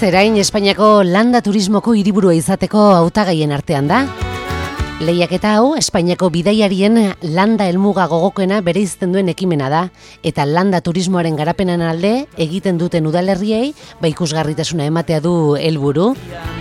Zerain Espainiako landa turismoko hiriburua izateko hautagaien artean da. Lehiaketa hau Espainiako bidaiarien landa helmuga gogokoena bereizten duen ekimena da, eta landa turismoaren garapenan alde egiten duten udalerriei ikusgarritasuna ematea du helburu.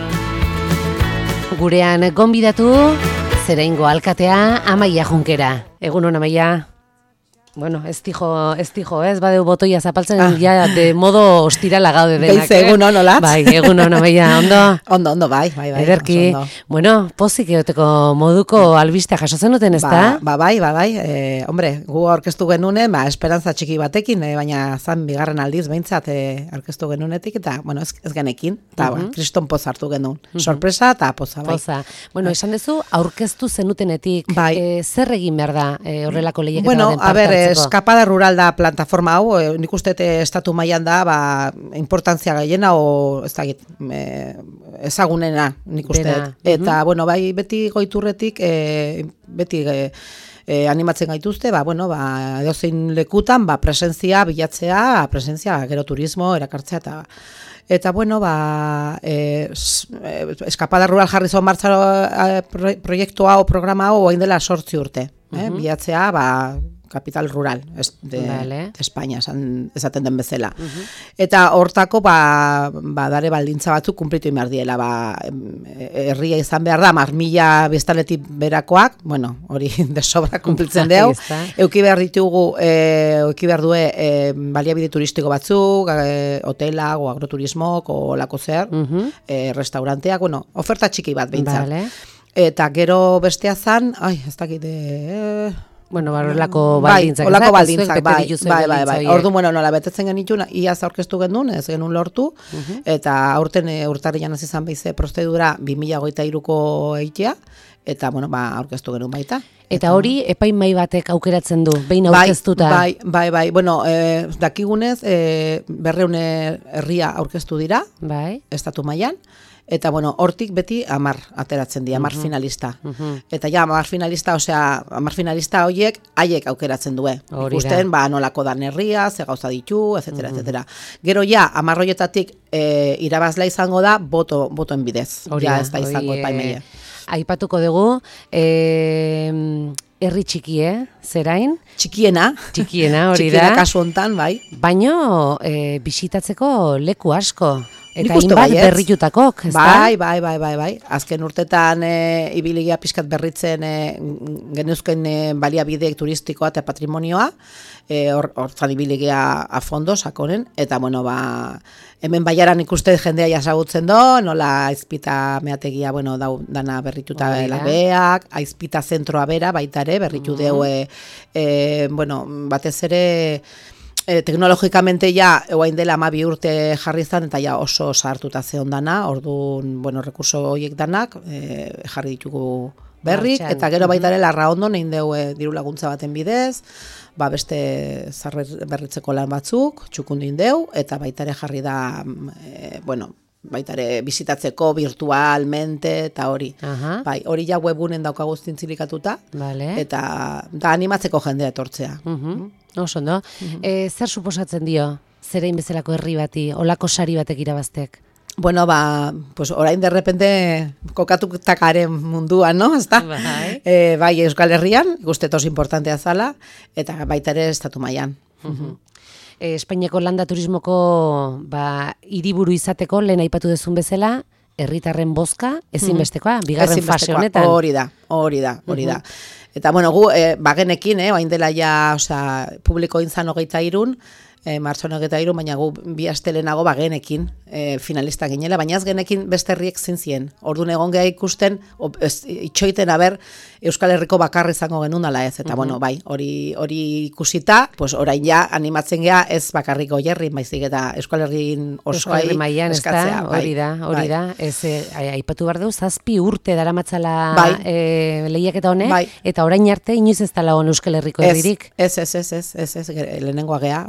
Gurean gonbidatu Zeraingo alkatea Amaia Junkera. Egun hon, Amaia. Bueno, ez dijo, ez badeu botoia zapaltzen, ja de modo ostirala gaude denak. Beize, egun hon, olatz? Bai, egun hon, Amaia, ondo? Ondo, bai. Ederki, bueno, pozik egoteko moduko albistea jasotzen duten, ez da? Bai. Hombre, gu aurkeztu genune, esperantza txiki batekin, baina zan bigarren aldiz behintzat aurkeztu genunetik, eta, bueno, ez genekin, eta kriston poz hartu genuen. Sorpresa eta poza, bai. Poza. Bueno, esan dezu, aurkeztu zenutenetik, zer egin behar da horrelako lehiaketa baten parte hartzeko? Eskapada rural da plataforma hau, nik uste estatu mailan da, importantzia gaiena, o ez dakit, ezagunena nik uste. Eta, bueno, bai, beti goiturretik, beti animatzen gaituzte, edozein lekutan, presentzia bilatzea, gero turismo, erakartzea, eta bueno, eskapada rural jarri zon martza proiektua o programa hau oain dela 8 urte. Bilatzea, capital rural de España, esaten den bezala. Eta hortako, dare baldintza batzuk kumplitu behar diela, herria izan behar da, 1000 biztanletik berakoak, bueno, hori desobra kumplitzen deu, euki behar due baliabide turistiko batzuk, hotela, o agroturismok, o lako zer, restauranteak, bueno, oferta txiki bat behintzat. Eta gero bestea zan, ez dakit, bueno, horrelako baldintzak. Horrelako baldintzak, bai. Orduan, bueno, nola betetzen genitun, iaz aurkeztu genuen, ez genuen lortu, eta aurten urtarrian hasi izan beize prozedura 2023ko eitea, eta, bueno, aurkeztu genuen baita. Eta hori, epaimahai batek aukeratzen du, behin aurkeztuta? Bai. Bueno, dakigunez, 200 herria aurkeztu dira, estatu mailan. Eta, bueno, hortik beti 10 ateratzen dira, 10 finalista. Eta ja, 10 finalista horiek, haiek aukeratzen due. Ikusten, nolako dan herria, ze gauza ditu, etc. Gero ja, 10 horietatik irabazla izango da, botoen bidez. Ja, ez da izango epaimeia. Aipatuko dugu, herri txikie, Zerain? Txikiena, hori da. Txikiena kasu hontan, bai. Baino, bisitatzeko leku asko. Eta inbat berritutakok, ez da? Bai. Azken urtetan ibiligia pixkat berritzen genuzken baliabideek turistikoa eta patrimonioa, hortzan ibiligia a fondo, sakonen, eta bueno, hemen baiaran ikuste jendea jasagutzen do, nola aizpita meategia, bueno, dana berrituta labeak, aizpita zentroa bera, baitare, berritu deu, bueno, batez ere, teknologikamente ja, oain dela 12 urte jarri zan, eta ja oso sartuta zeon dana, orduan, bueno, rekurso horiek danak, jarri ditugu berrik, eta gero baitare larra ondo, nein deu diru laguntza baten bidez, beste berritzeko lan batzuk, txukundin deu, eta baitare jarri da, bueno, baitare bisitatzeko virtualmente eta hori. Hori ja webunen daukagu zintzilikatuta, eta animatzeko jendea etortzea. Oso, no? Zer suposatzen dio, Zerain bezalako herri bati, olako sari batek irabaztek? Bueno, orain derrepente kokatutakaren munduan, no? Bai, Euskal Herrian, guztet oso importantea zala, eta baita ere estatu mailan. Espainiako landa turismoko hiriburu izateko, lehen aipatu dezun bezala, herritarren bozka, ezinbestekoa, bigarren fase honetan. Hori da. Eta, bueno, gu, bagenekin, oain dela ja, publiko intzan 23, martxoan 23, baina gu bi astelenago bagenekin finalista ginela, baina ez genekin beste herriek zintzien. Orduan egon geha ikusten, itxoiten aber, Euskal Herriko bakarri izango genuen ala ez. Eta, bueno, bai, hori ikusita, orain ja animatzen geha ez bakarriko jerri, baizik eta Euskal Herrin osoai eskatzea. Hori da. Aipatu behar dugu, 7 urte daramatzala lehiaketa honek, eta orain arte inoiz ez dala Euskal Herriko herririk. Ez, lehenengoa geha. Orduan,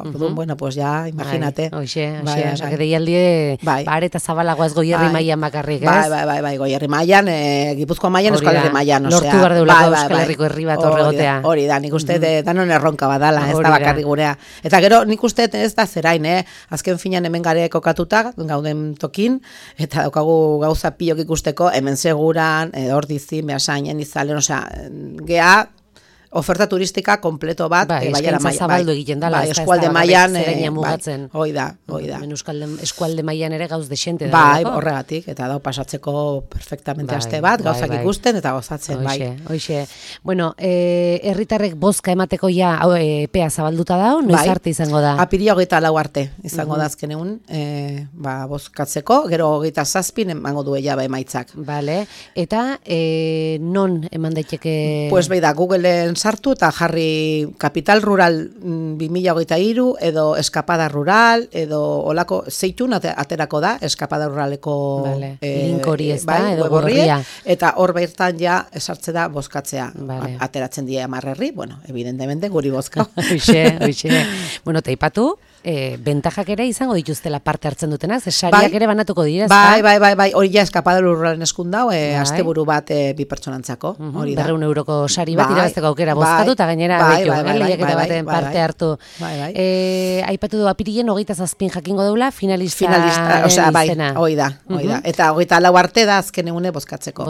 bueno, pues ya, imagínate. Oixe, osea, deialdi areta zabalagoa ez Goierri mailan bakarrik, ez? Bai, Goierri mailan, Gipuzkoa mailan, Euskal Herri mailan, osea. Lortu behar deulako Euskal Herriko herri bat horregotea. Hori da, nik uste danon erronka badala, ez da bakarrik gurea. Eta gero, nik uste ez da zerain, azken finan hemen gare kokatuta, gauden tokin, eta daukagu gauza pilok ikusteko, hemen seguran, Ordizin, Beasainen, Izalen, osea, gea, oferta turistika kompleto bat, eskaintza zabaldu egiten dela, eskualde mailan, hoi da. Eskualde mailan ere gauz desente da. Bai, horregatik, eta dau pasatzeko perfectamente aste bat, gauzak ikusten eta gozatzen, bai. Hoxe. Bueno, herritarrek bozka emateko ja epea zabalduta dau, noiz arte izango da? Apiria 24 arte izango da azken egun, bozkatzeko, gero 27 emango du ella emaitzak. Vale, eta non eman daiteke? Pues bai da, Googleen sartu eta jarri Capital Rural 2023 edo Escapada Rural edo olako zeitun aterako da Escapada Ruraleko link hori ez da edo gorria eta hor bertan ja esartze da bozkatzea. Ateratzen die 10 herri, bueno, evidentemente guri bozka. Hoxe. Bueno, teipatu bentajak ere izango dituztela parte hartzen dutenak, sariak ere banatuko dira, ezta? Bai, hori ja Escapada Ruralen eskundau, asteburu bat 2 pertsonantzako, hori da. 200 euroko sari bat irabazteko aukera bozkatu eta gainera lehiaketa baten parte hartu. Aipatu du apirilen 27 jakingo deula finalista osea, hoi da. Eta 24 arte da azken egune bozkatzeko.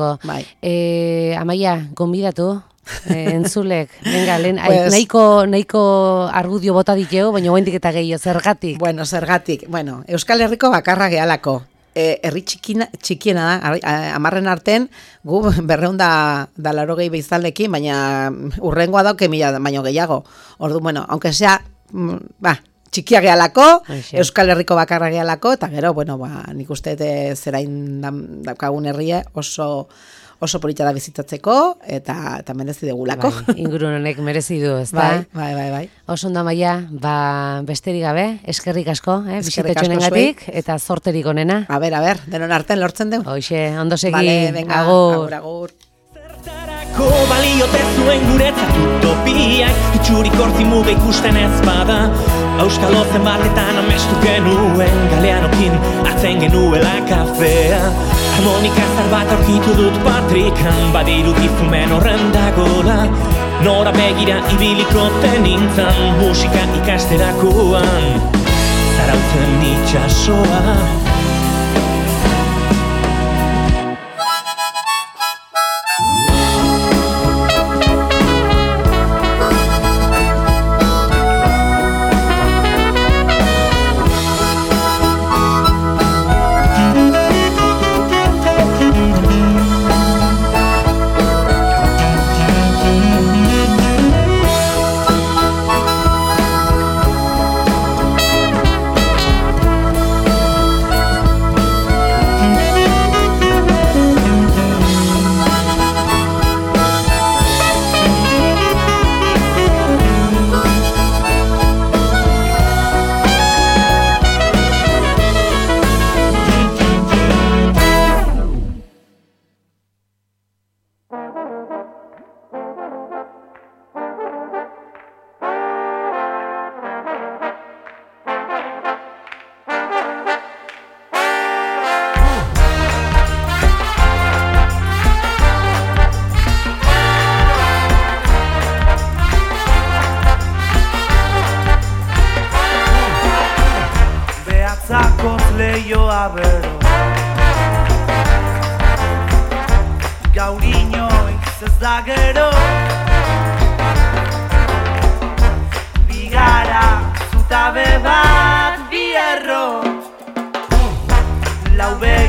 Amaia, gonbidatu. Entzulek, venga, nahiko argudio bota diteu, baina goendik eta gehiago, zergatik? Zergatik. Euskal Herriko bakarra gehalako. Herri txikiena da, 10 arten, gu 280 biztanlekin, baina urrengoa dauke 1000 baino gehiago. Ordu, aunque sea, txikia gehalako, Euskal Herriko bakarra gehalako, eta gero, nik uste zerain daukagun herria oso polita da bizitatzeko, eta merezi degulako. Ingurun honek merezi du, ez da? Bai. Oso ondo, Amaia, besterik gabe, eskerrik asko, bisitatxonengatik, eta zorterik onena. A ber, denon artean lortzen deu. Hoxe, ondo segi, agur. Zertarako baliote zuen guretzat utopiak, itxurik hortzi muga ikusten ez bada, Euskalo zenbatetan amestu genuen, galeanokin hartzen genuela kafea. Harmonika zar bat aurkitu dut patrikan, badirudi fumen horren dagola. Nora begira ibiliko tenintzan, musika ikasterakoan, zarautzen itxasoa. Zutabe bat bierro, lau